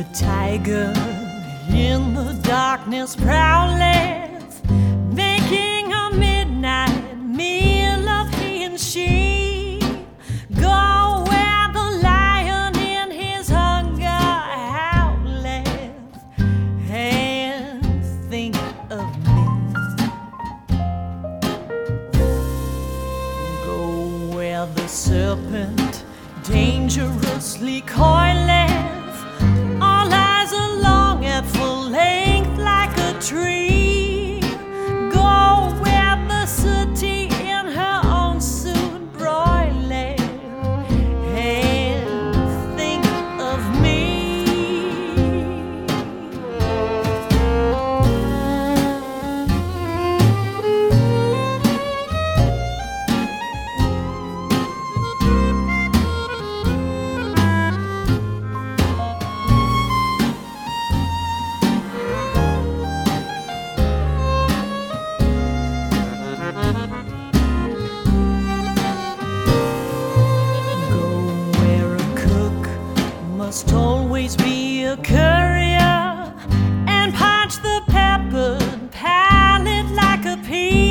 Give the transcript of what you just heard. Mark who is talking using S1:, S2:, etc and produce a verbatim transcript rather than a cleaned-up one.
S1: tiger in the darkness prowleth, making a midnight meal of he and she. Go where the lion in his hunger howleth, and think of me. Go where the serpent dangerously coileth, all eyes are long at full length like a tree. Go where the sooty in her own suit broileth, and think of me. Must always be a courier and punch the peppered palate like a pea.